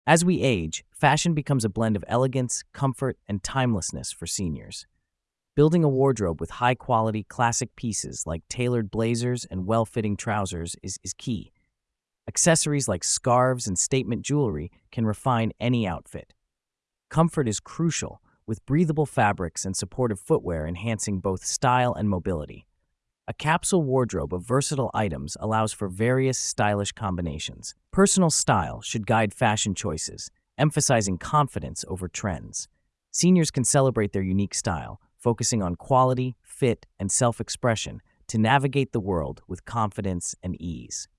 As we age, fashion becomes a blend of elegance, comfort, and timelessness for seniors. Building a wardrobe with high-quality, classic pieces like tailored blazers and well-fitting trousers is key. Accessories like scarves and statement jewelry can refine any outfit. Comfort is crucial, with breathable fabrics and supportive footwear enhancing both style and mobility. A capsule wardrobe of versatile items allows for various stylish combinations. Personal style should guide fashion choices, emphasizing confidence over trends. Seniors can celebrate their unique style, focusing on quality, fit, and self-expression to navigate the world with confidence and ease.